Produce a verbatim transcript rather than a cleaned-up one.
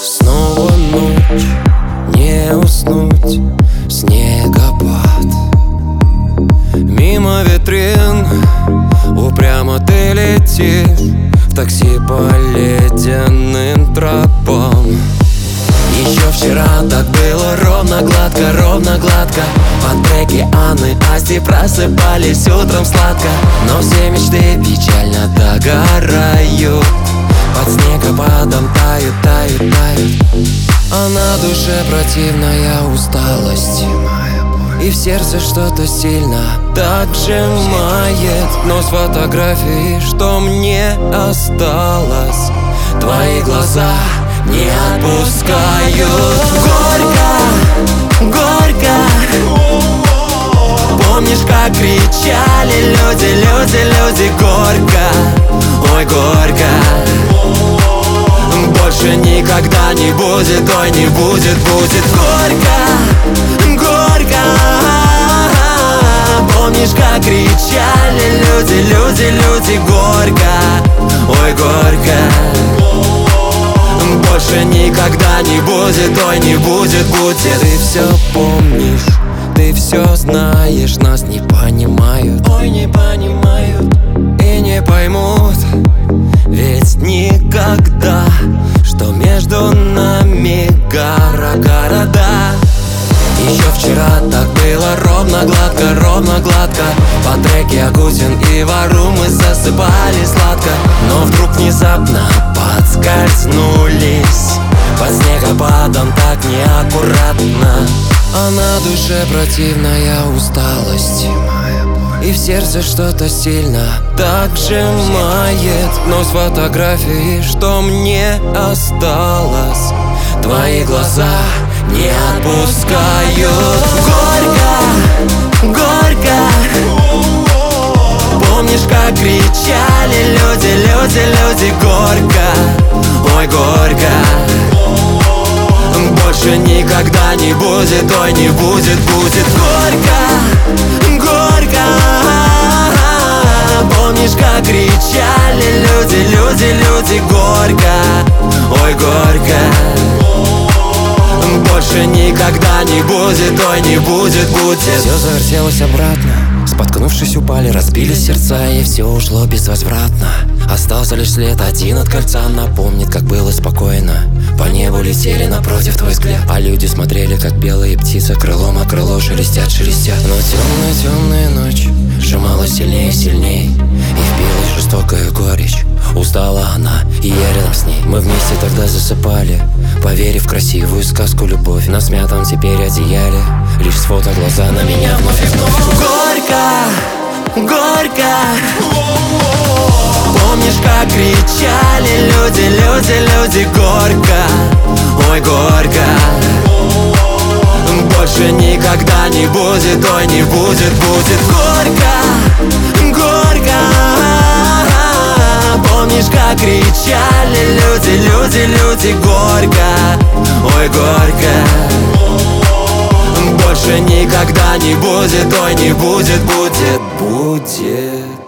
Снова ночь, не уснуть, снегопад. Мимо витрин упрямо ты летишь в такси по ледяным тропам. Еще вчера так было ровно, гладко, ровно, гладко. Под треки Анны, Асти просыпались утром сладко. Но все мечты печально догорают, под снегопадом тают, тают, тают. А на душе противная усталость, и в сердце что-то сильно так сжимает. Но с фотографии, что мне осталось, твои глаза не отпускают. Горько, горько. Помнишь, как кричали люди, люди, люди? Горько, ой, горько. Больше никогда не будет, ой, не будет, будет. Горько, горько. Помнишь, как кричали люди, люди, люди? Горько, ой, горько. Больше никогда не будет, ой, не будет, будет. Ты все помнишь, ты все знаешь, нас не понимают, ой, не понимают и не поймут. Ведь никогда, что между нами гора, города. Еще вчера так было ровно, гладко, ровно, гладко. По треке Агутин и Вару мы засыпали сладко. Но вдруг внезапно подскользнулись под снегопадом так неаккуратно. А на душе противная усталость, и в сердце что-то сильно так сжимает. Но с фотографии, что мне осталось, твои глаза не отпускают. Горько, горько. Помнишь, как кричали люди, люди, люди? Горько, ой, горько. Больше никогда не будет, ой, не будет, будет. Горько, горько. Помнишь, как кричали люди, люди, люди? Горько, ой, горько. Больше никогда не будет, ой, не будет, будет. Все завертелось обратно, споткнувшись упали, разбились сердца, и все ушло безвозвратно. Остался лишь след один от кольца, напомнит, как было спокойно. По небу летели напротив твой взгляд, а люди смотрели, как белые птицы крылом о крыло шелестят, шелестят. Но темная, темная ночь сжималась сильнее, сильнее, и впилась жестокая горечь. Устала она, и я рядом с ней. Мы вместе тогда засыпали, поверив в красивую сказку любовь. На смятом теперь одеяле лишь с фото глаза на меня вновь и вновь. Горько, горько. Помнишь, как кричали люди, люди, люди? Горько, ой, горько. Больше никогда не будет, ой, не будет, будет. Горько, горько. Помнишь, как кричали люди, люди, люди? Горько, ой, горько. Больше никогда не будет, ой, не будет, будет, будет.